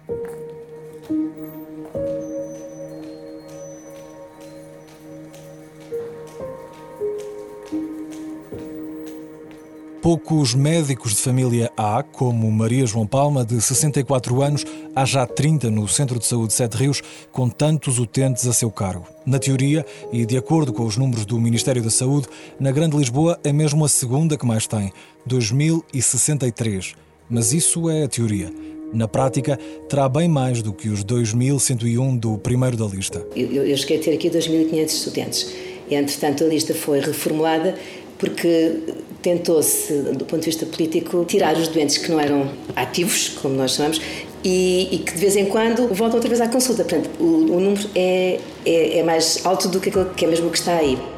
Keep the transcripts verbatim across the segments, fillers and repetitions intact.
Poucos médicos de família há, como Maria João Palma, de sessenta e quatro anos, há já trinta no Centro de Saúde de Sete Rios, com tantos utentes a seu cargo. Na teoria, e de acordo com os números do Ministério da Saúde, na Grande Lisboa é mesmo a segunda que mais tem, dois mil e sessenta e três. Mas isso é a teoria. Na prática, terá bem mais do que os dois mil cento e um do primeiro da lista. Eu, eu cheguei a ter aqui dois mil e quinhentos utentes. E, entretanto, a lista foi reformulada porque tentou-se, do ponto de vista político, tirar os doentes que não eram ativos, como nós chamamos, e, e que de vez em quando voltam outra vez à consulta. Portanto, o, o número é, é, é mais alto do que aquele que é mesmo que está aí.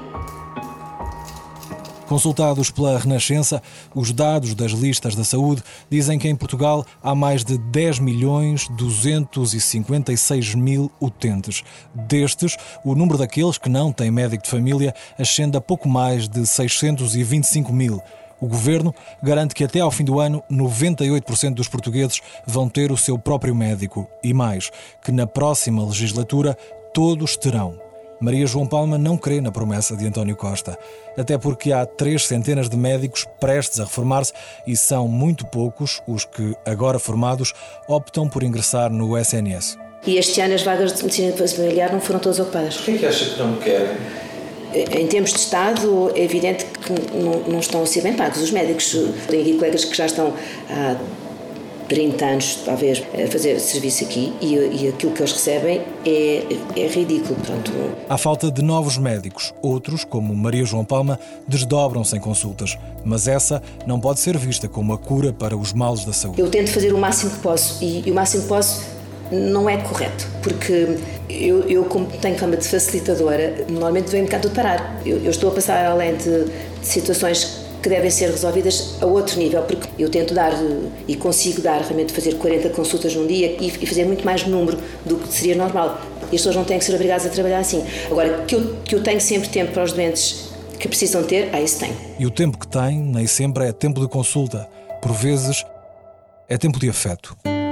Consultados pela Renascença, os dados das listas da saúde dizem que em Portugal há mais de dez milhões duzentos e cinquenta e seis mil utentes. Destes, o número daqueles que não têm médico de família ascende a pouco mais de seiscentos e vinte e cinco mil. O Governo garante que até ao fim do ano noventa e oito por cento dos portugueses vão ter o seu próprio médico. E mais, que na próxima legislatura todos terão. Maria João Palma não crê na promessa de António Costa, até porque há três centenas de médicos prestes a reformar-se e são muito poucos os que, agora formados, optam por ingressar no S N S. E este ano as vagas de medicina familiar não foram todas ocupadas. Por que é que acha que não querem? Em termos de Estado, é evidente que não, não estão a ser bem pagos os médicos. Tenho aqui colegas que já estão há trinta anos, talvez, a fazer serviço aqui e, e aquilo que eles recebem é, é ridículo. Pronto. Há falta de novos médicos. Outros, como Maria João Palma, desdobram-se em consultas. Mas essa não pode ser vista como a cura para os males da saúde. Eu tento fazer o máximo que posso e, e o máximo que posso não é correto, porque eu, eu como tenho fama de facilitadora, normalmente venho um bocado de parar. Eu, eu estou a passar além de, de situações que devem ser resolvidas a outro nível, porque eu tento dar e consigo dar realmente fazer quarenta consultas num dia e, e fazer muito mais número do que seria normal. E as pessoas não têm que ser obrigadas a trabalhar assim. Agora, que eu, que eu tenho sempre tempo para os doentes que precisam ter, ah, isso tem. E o tempo que tem nem sempre é tempo de consulta. Por vezes, é tempo de afeto.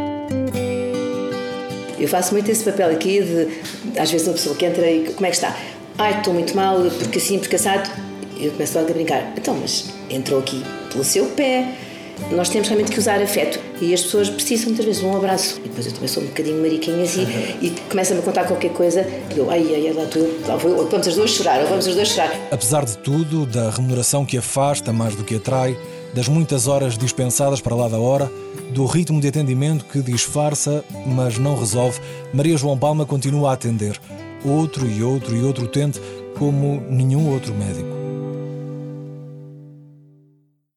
Eu faço muito esse papel aqui de, às vezes, uma pessoa que entra e como é que está? Ai, estou muito mal, porque assim, porque assado. Eu começo logo a brincar. Então, mas entrou aqui pelo seu pé. Nós temos realmente que usar afeto. E as pessoas precisam muitas vezes de um abraço. E depois eu também sou um bocadinho mariquinha assim, uhum. E começa-me a contar qualquer coisa. E eu, ai, ai, ai, lá estou eu. Lá vou, vamos as duas chorar, ou vamos as duas chorar. Apesar de tudo, da remuneração que afasta mais do que atrai, das muitas horas dispensadas para lá da hora, do ritmo de atendimento que disfarça, mas não resolve, Maria João Palma continua a atender. Outro e outro e outro utente, como nenhum outro médico.